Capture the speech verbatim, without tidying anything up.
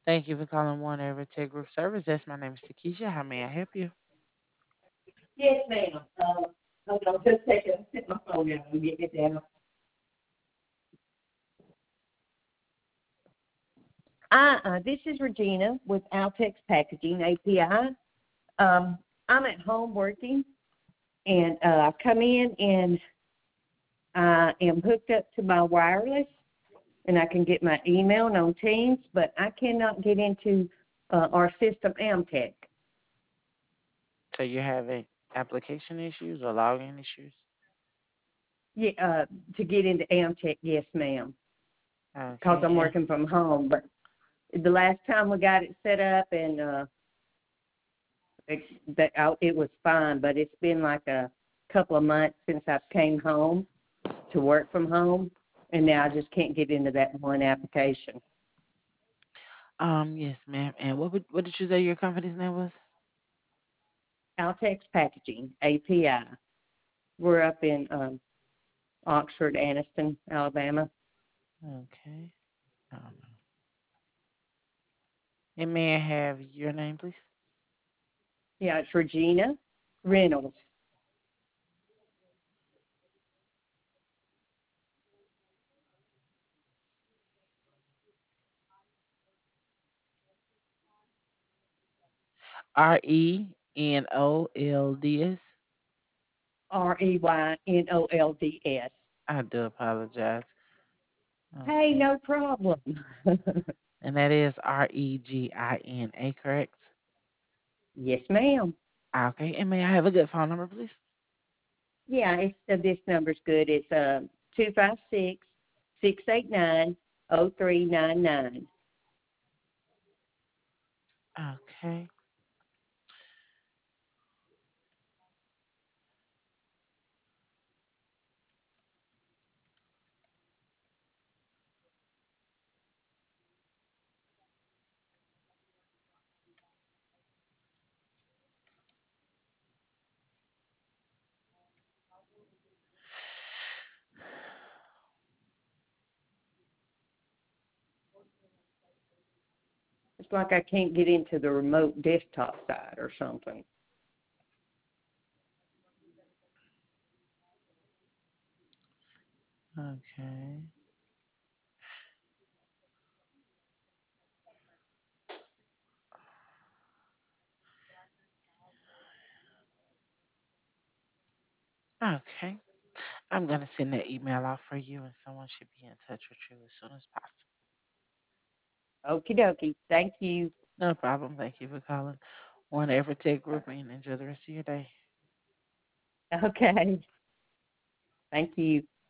Thank you for calling One Evertech Group Service. That's my name is Takesha. How may I help you? Yes, ma'am. Uh, hold on just a second. Sit my phone down and get it down. I, uh, this is Regina with Altex Packaging A P I. Um, I'm at home working, and uh, I come in and I am hooked up to my wireless, and I can get my email and on Teams, but I cannot get into uh, our system Amtech. So you're having application issues or login issues? Yeah, uh, to get into Amtech, yes, ma'am, because Okay. I'm Yeah. working from home. But the last time we got it set up and uh, it, that I, it was fine, but it's been like a couple of months since I came home to work from home, and now I just can't get into that one application. Um. Yes, ma'am. And what would what did you say your company's name was? Altex Packaging, A P I. We're up in um, Oxford, Anniston, Alabama. Okay. Um, and may I have your name, please? Yeah, it's Regina Reynolds. R E N O L D S. R E Y N O L D S. I do apologize. Hey, Okay. no problem. And that is R E G I N A, correct? Yes, ma'am. Okay. And may I have a good phone number, please? Yeah, it's, uh, this number's good. It's uh, two five six, six eight nine, oh three nine nine. Okay. It's like I can't get into the remote desktop side or something. Okay. Okay. I'm going to send that email out for you, and someone should be in touch with you as soon as possible. Okie dokie. Thank you. No problem. Thank you for calling One Evertech Group, and enjoy the rest of your day. Okay. Thank you.